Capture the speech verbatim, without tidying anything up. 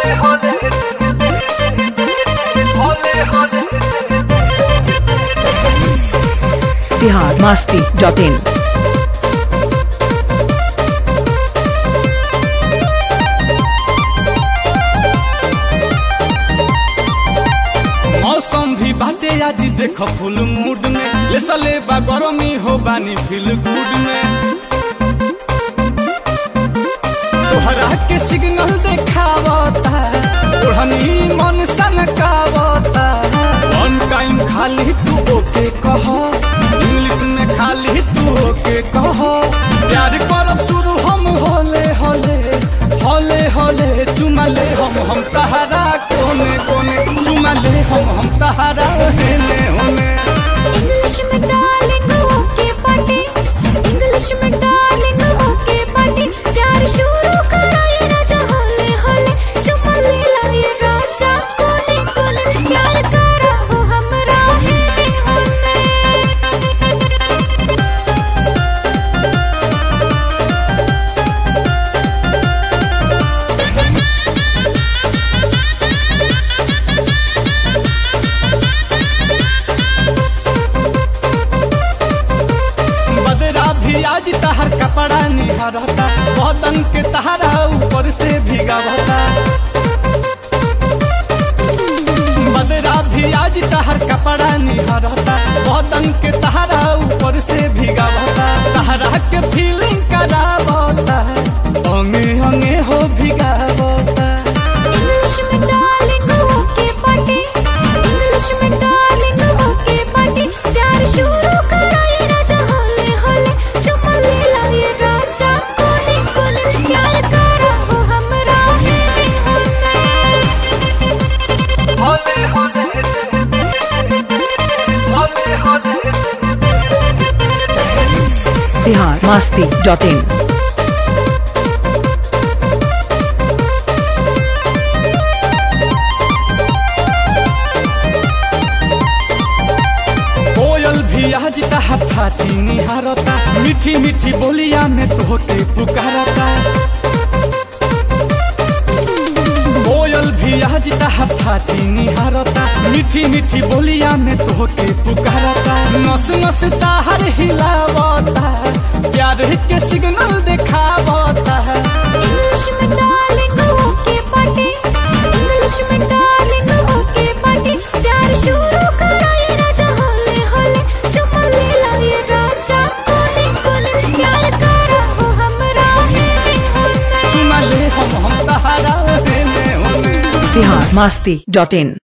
Bihar Masti dot इन। मौसम भी बाटे आज देखो फुल मूड में, ले सले बा गरमी हो बानी फील गुड में। तोहरा के सिग्नल देखावता, ओढ़नी मन सनकावता। वन टाइम खाली तू ओके कहो, इंग्लिश में खाली तू ओके कहो। प्यार करब शुरू हम होले होले होले होले, चुमा ले हम हम तहरा कोने कोने, चुमा ले हम हम तहरा हेने होने। इंग्लिश में डार्लिंग ओके पार्टी, इंग्लिश में डार्लिंग ओके पार्टी। प्यार शुरू करा ये राजा होले होले, चुमा ले ला ये राजा कोने कोने। प्यार करा हो हमरा हेने होने। आज तहर कपड़ा निहारता, बदन के तहरा ऊपर से भीगावता। बदरा भी आज तहर कपड़ा निहारता, बदन के तहरा ऊपर से भीगावता। तहरा के फीलिंग करावता, अंगे अंगे हो भीगावता। इंग्लिश में डार्लिंग ओके पार्टी, इंग्लिश में डार्लिंग ओके पार्टी। प्यार शुरू करा ये राजा होले होले, चुमा ले ला ये राजा कोने कोने। प्यार करा हो हमरा हेने होने। होले होले होले होले। Bihar Masti dot in. आज तहर थाती निहारता, मीठी मीठी बोलिया में तोहके पुकारता। कोयल भी आज तहर थाती निहारता, मीठी मीठी बोलिया में तोहके पुकारता। नस नस तहर हिलावता, प्यार के सिग्नल दिखावता। इंग्लिश में डार्लिंग ओके पार्टी, इंग्लिश में डार्लिंग ओके पार्टी। प्यार शुरू करा ये राजा होले होले, चुमा ले ला ये राजा कोने कोने। प्यार करा हो हमरा हेने होने। चुमा ले हम हम तहरा हेने होने। बिहार मस्ती डॉट इन।